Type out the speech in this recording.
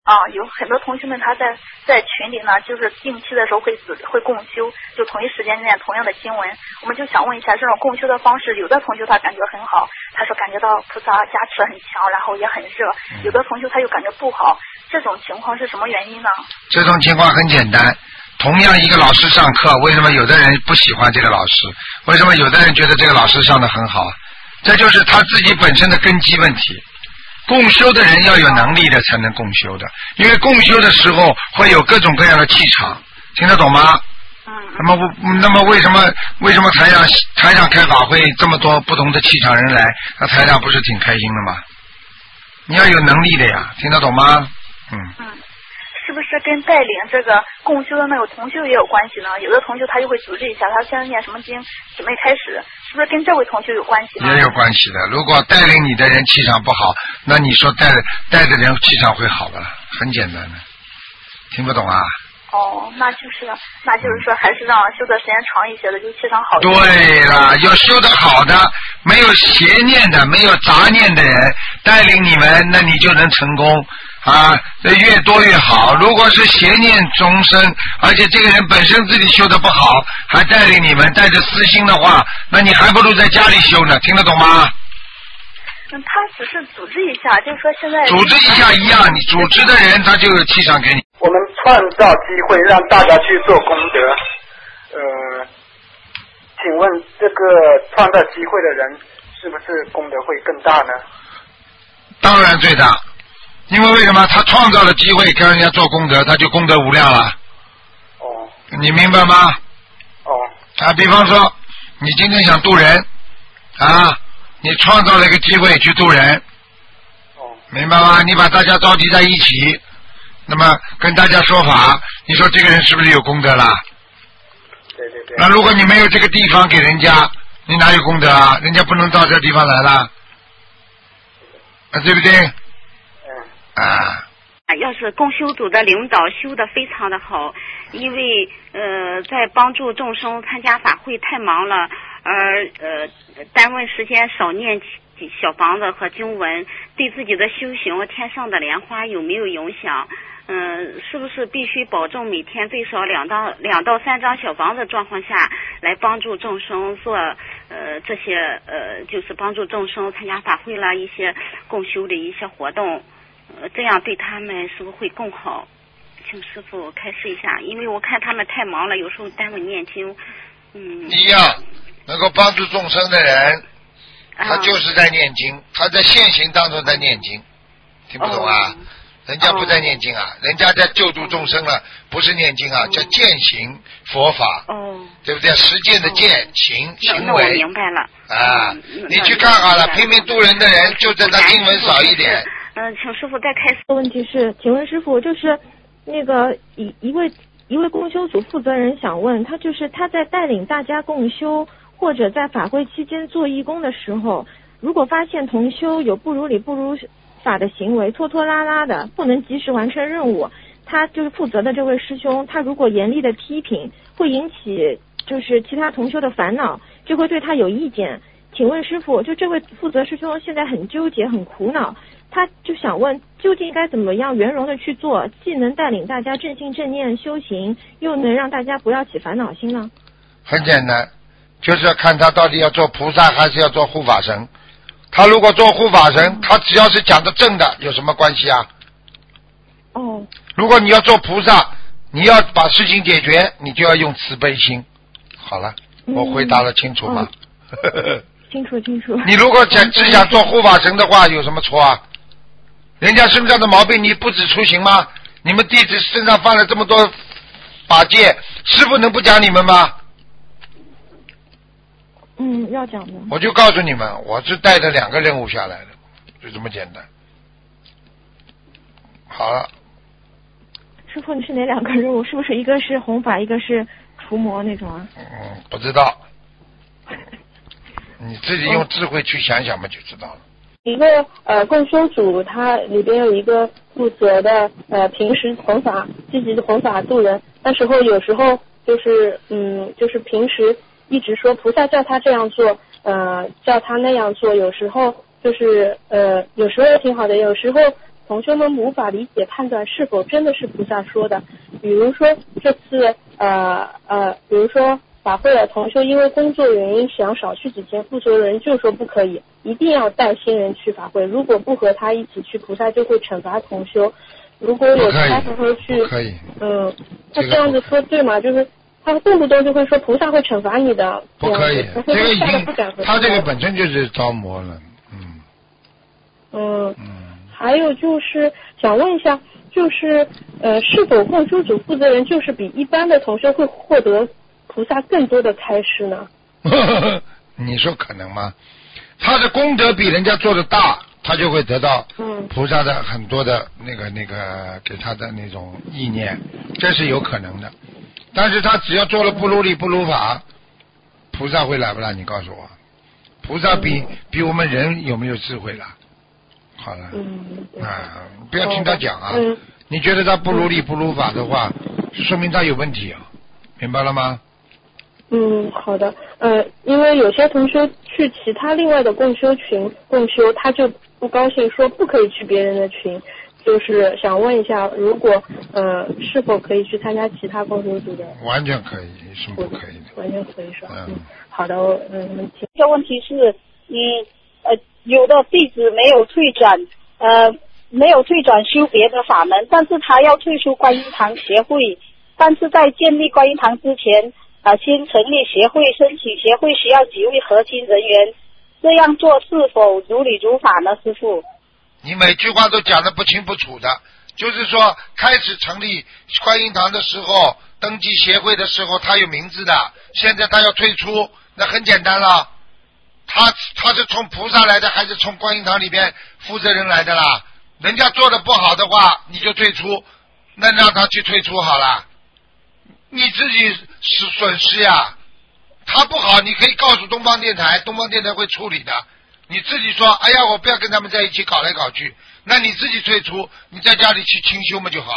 有很多同学们他在群里呢，就是定期的时候会共修，就同一时间念同样的经文。我们就想问一下，这种共修的方式，有的同学他感觉很好，他说感觉到菩萨加持很强，然后也很热；有的同学他又感觉不好，这种情况是什么原因呢？这种情况很简单，同样一个老师上课，为什么有的人不喜欢这个老师？为什么有的人觉得这个老师上得很好？这就是他自己本身的根基问题。共修的人要有能力的才能共修的，因为共修的时候会有各种各样的气场，听得懂吗？那么为什么台上开法会这么多不同的气场人来，那台上不是挺开心的吗？你要有能力的呀，听得懂吗？是不是跟带领这个共修的那个同修也有关系呢？有的同修他就会组织一下，他现在念什么经，准备开始，是不是跟这位同学有关系呢？也有关系的。如果带领你的人气场不好，那你说带的人气场会好的，很简单的。听不懂啊？那就是说，还是让修的时间长一些的，就气场好一些。对了，要修得好的，没有邪念的，没有杂念的人带领你们，那你就能成功。越多越好。如果是邪念终生，而且这个人本身自己修得不好，还带领你们带着私心的话，那你还不如在家里修呢，听得懂吗？他只是组织一下，就是说现在组织一下一样，你组织的人他就有气场给你。 我们创造机会让大家去做功德，请问这个创造机会的人是不是功德会更大呢？ 当然最大。因为什么？他创造了机会跟人家做功德，他就功德无量了。你明白吗？比方说，你今天想渡人，你创造了一个机会去渡人，明白吗？你把大家召集在一起，那么跟大家说法，你说这个人是不是有功德了？对。那如果你没有这个地方给人家，你哪有功德啊？人家不能到这个地方来了，对不对？ 要是共修组的领导修得非常的好，因为在帮助众生参加法会太忙了，单位时间少念小房子和经文，对自己的修行天上的莲花有没有影响？是不是必须保证每天最少2到3张小房子状况下来帮助众生做这些就是帮助众生参加法会啦，一些共修的一些活动？这样对他们是不是会更好？请师父开示一下，因为我看他们太忙了，有时候单位念经。 一样，能够帮助众生的人，他就是在念经，他在现行当中在念经，听不懂啊？人家不在念经啊，人家在救度众生了，不是念经啊，叫践行佛法，对不对？实践的践行行为。 我明白了。 你去看好了，拼命渡人的人，就在他经文少一点。 请师傅再开始。 问题是，请问师傅，就是那个一位共修组负责人想问，他在带领大家共修或者在法会期间做义工的时候，如果发现同修有不如理不如法的行为，拖拖拉拉的，不能及时完成任务，他就是负责的这位师兄，他如果严厉的批评，会引起就是其他同修的烦恼，就会对他有意见。请问师傅，就这位负责师兄现在很纠结很苦恼，他就想问究竟该怎么样圆融的去做，既能带领大家正信正念修行，又能让大家不要起烦恼心呢？ 很简单，就是要看他到底要做菩萨还是要做护法神。他如果做护法神，他只要是讲的正的，有什么关系啊？如果你要做菩萨，你要把事情解决，你就要用慈悲心。好了，我回答了清楚吗？ 清楚。 你如果只想做护法神的话，有什么错啊？人家身上的毛病你不止出行吗？你们弟子身上犯了这么多法界，师父能不讲你们吗？ 要讲的。 我就告诉你们，我是带着2个任务下来的，就这么简单。好了。 师父，你是哪2个任务？是不是一个是弘法，一个是除魔那种啊？ 不知道。你自己用智慧去想想嘛，就知道了。 一个共修组，它里边有一个负责的平时弘法，积极的弘法度人。有时候就是平时一直说菩萨叫他这样做，叫他那样做，有时候就是有时候挺好的，有时候同修们无法理解判断是否真的是菩萨说的。比如说这次比如说法会的同修因为工作原因想少去几天，负责人就说不可以，一定要带新人去法会，如果不和他一起去，菩萨就会惩罚同修。如果有其他同修去， 可以， 他这样子说对吗？就是他动不动就会说菩萨会惩罚你的， 不可以，这个已经他这个本身就是招魔了， 还有就是想问一下，就是是否共修组负责人就是比一般的同修会获得菩萨更多的开示呢？ 你说可能吗？他的功德比人家做的大，他就会得到菩萨的很多的那个给他的那种意念，这是有可能的。但是他只要做了不如理不如法，菩萨会来不来？你告诉我，菩萨比我们人有没有智慧了？好了，不要听他讲啊。你觉得他不如理不如法的话，说明他有问题啊，明白了吗？ 好的。因为有些同修去其他另外的共修群共修，他就不高兴，说不可以去别人的群，就是想问一下，如果是否可以去参加其他共修组的？ 完全可以，是不可以的。 完全可以是吧？好的， 这个问题是，有的弟子没有退转修别的法门，但是他要退出观音堂协会，但是在建立观音堂之前，先成立协会，申请协会需要几位核心人员，这样做是否如理如法呢？师父， 你每句话都讲得不清不楚的，就是说开始成立观音堂的时候，登记协会的时候他有名字的，现在他要退出，那很简单了，他是从菩萨来的还是从观音堂里边负责人来的啦？人家做的不好的话你就退出，那让他去退出好了，你自己是损失呀。他不好你可以告诉东方电台，东方电台会处理的。你自己说哎呀我不要跟他们在一起搞来搞去，那你自己退出，你在家里去清修嘛就好